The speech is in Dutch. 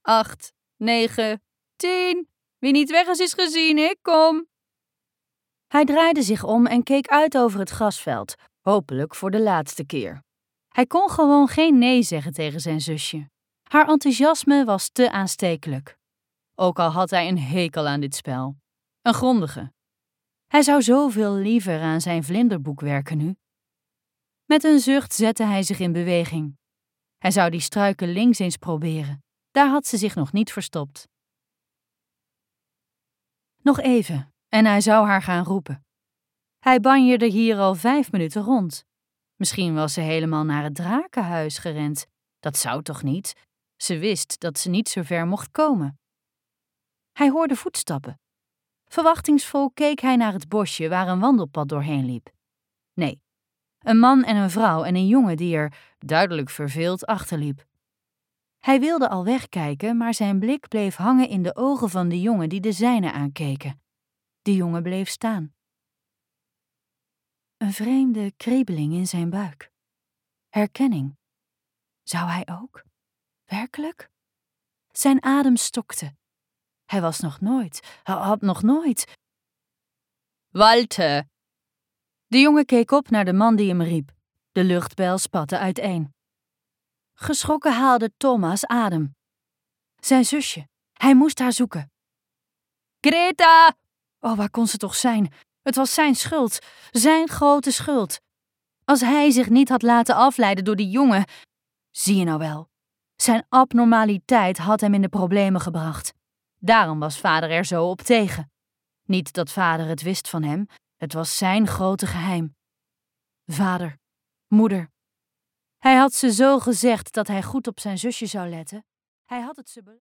8, 9, 10. Wie niet weg is gezien, ik kom. Hij draaide zich om en keek uit over het grasveld, hopelijk voor de laatste keer. Hij kon gewoon geen nee zeggen tegen zijn zusje. Haar enthousiasme was te aanstekelijk. Ook al had hij een hekel aan dit spel. Een grondige. Hij zou zoveel liever aan zijn vlinderboek werken nu. Met een zucht zette hij zich in beweging. Hij zou die struiken links eens proberen. Daar had ze zich nog niet verstopt. Nog even, en hij zou haar gaan roepen. Hij banjerde hier al 5 minuten rond. Misschien was ze helemaal naar het drakenhuis gerend. Dat zou toch niet? Ze wist dat ze niet zo ver mocht komen. Hij hoorde voetstappen. Verwachtingsvol keek hij naar het bosje waar een wandelpad doorheen liep. Nee, een man en een vrouw en een jongen die er, duidelijk verveeld, achterliep. Hij wilde al wegkijken, maar zijn blik bleef hangen in de ogen van de jongen die de zijne aankeken. De jongen bleef staan. Een vreemde kriebeling in zijn buik. Herkenning. Zou hij ook? Werkelijk? Zijn adem stokte. Hij had nog nooit. Walter! De jongen keek op naar de man die hem riep. De luchtbel spatte uiteen. Geschrokken haalde Thomas adem. Zijn zusje. Hij moest haar zoeken. Greta! Oh, waar kon ze toch zijn? Het was zijn schuld. Zijn grote schuld. Als hij zich niet had laten afleiden door die jongen... Zie je nou wel. Zijn abnormaliteit had hem in de problemen gebracht. Daarom was vader er zo op tegen. Niet dat vader het wist van hem. Het was zijn grote geheim. Vader. Moeder. Hij had ze zo gezegd dat hij goed op zijn zusje zou letten. Hij had het ze